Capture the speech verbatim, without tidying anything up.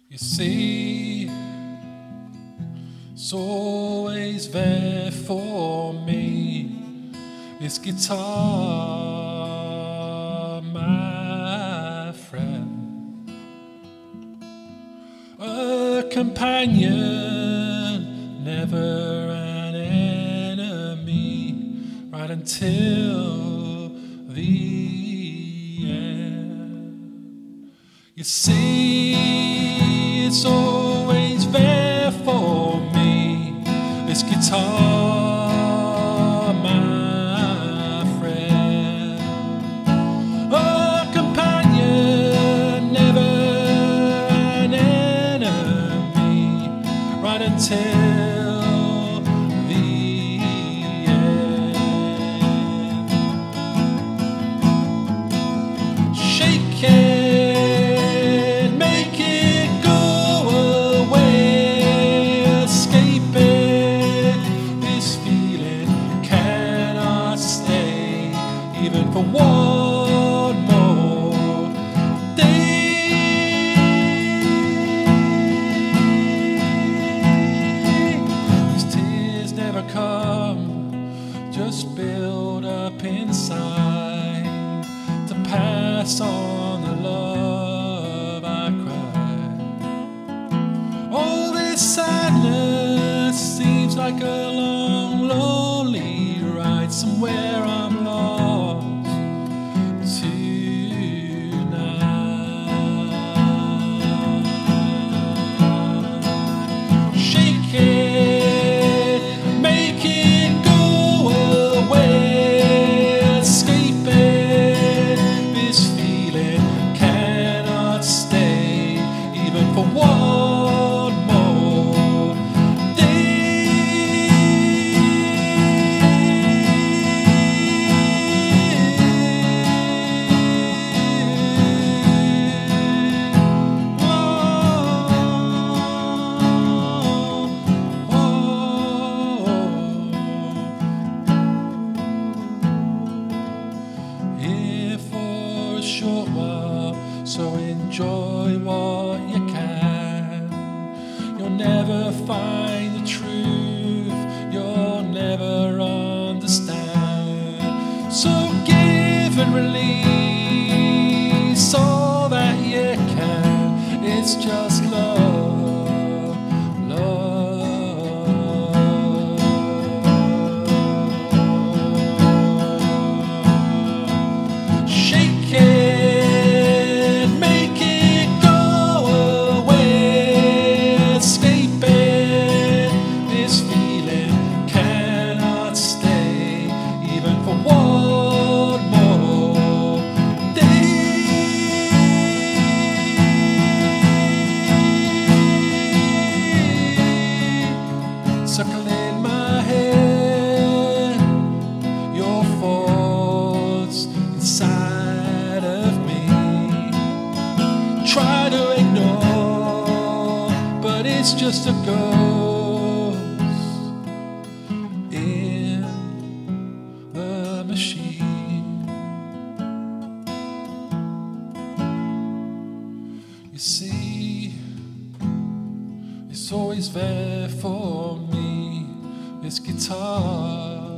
You see, it's always there for me. This guitar, my friend, a companion, never an enemy, right until the end. You see, it's always there for me. This guitar, my friend, a companion, never an enemy, right until the end. Shake it. Even for one more day, these tears never come, just build up inside to pass on the love I cry. All this sadness seems like a long, lonely ride somewhere I'm lost. For one more day, oh, oh, oh. Here for a short while, so enjoy what you can. You'll never find the truth, you'll never understand. So give and release all that you can. It's just love, love. Shake it. Circling my head, your thoughts inside of me. Try to ignore, but it's just a ghost in the machine. You see, it's always there for me. This guitar,